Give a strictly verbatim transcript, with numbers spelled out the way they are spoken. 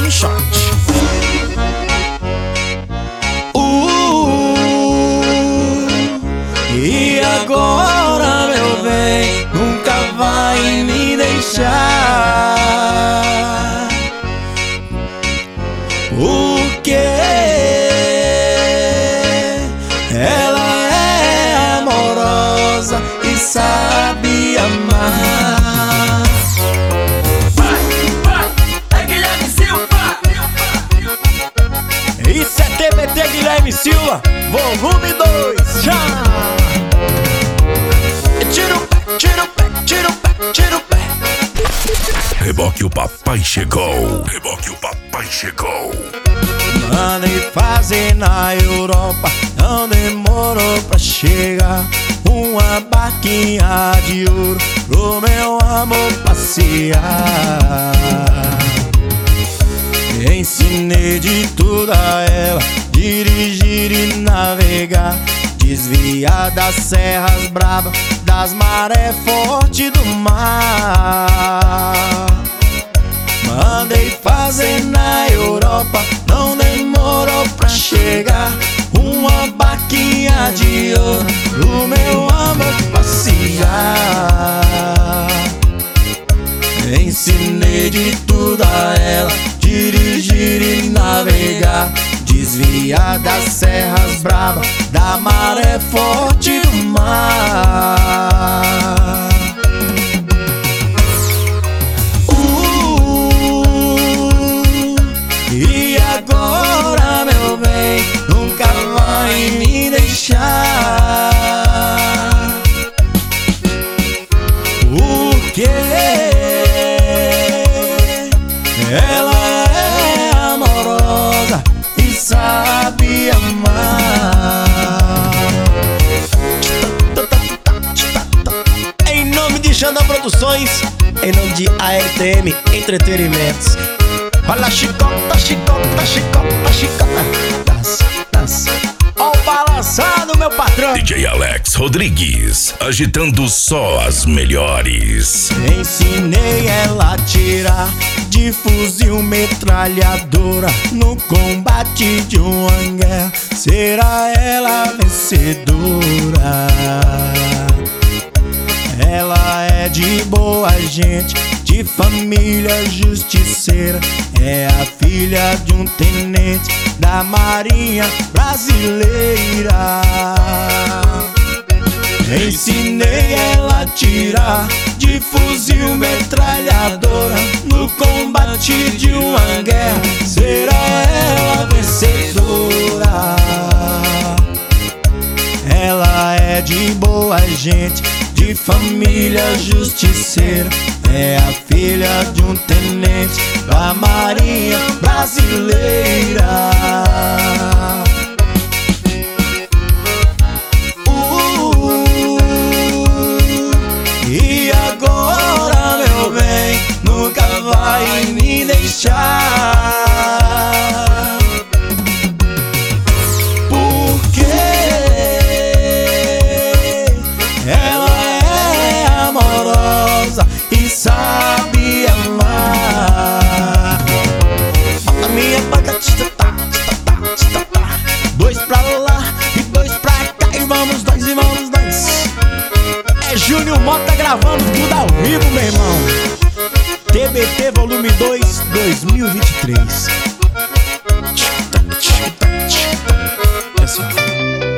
um shot. Uh, e agora, meu bem, nunca vai me deixar. Porque ela é amorosa e sabe amar. Vai, vai, é Guilherme Silva. Isso é T B T Guilherme Silva, volume dois, já! Tira o pé, tira o pé, tira o pé, tira o pé. Reboque, o papai chegou. Reboque, o papai chegou. Mandei fazer na Europa, não demorou pra chegar. Uma barquinha de ouro pro meu amor passear. Ensinei de tudo a ela, dirigir e navegar, desviar das serras bravas, das marés fortes do mar. Mandei fazer na Europa, não demorou pra chegar. Uma barquinha de ouro pro meu amor passear. Ensinei de tudo a ela, dirigir e navegar, desviar das serras bravas, da maré forte do mar. E agora, meu bem, nunca vai me deixar. Porque ela é amorosa e sabe amar. Em nome de Xandão Produções, em nome de A R T M Entretenimentos. Olha, chicota, chicota, chicota, chicota. Dança, dança. Ó o balançado, meu patrão. D J Alex Rodrigues, agitando só as melhores. Ensinei ela a atirar de fuzil metralhadora no combate de uma guerra. Será ela a vencedora? Ela é de boa gente, de família justiceira. É a filha de um tenente da Marinha Brasileira. Ensinei ela a atirar de fuzil metralhadora no combate de uma guerra. Será ela a vencedora? Ela é de boa gente, de família justiceira. É a filha de um tenente da Marinha Brasileira. Uh, e agora, meu bem, nunca vai me deixar. Porque ela é amorosa e sabe amar. A minha banda tita, tá, tita, tá, tita, tá. Dois pra lá e dois pra cá, e vamos nós, e vamos nós. É Júnior Mota gravando tudo ao vivo, meu irmão. T B T volume dois, dois mil e vinte e três.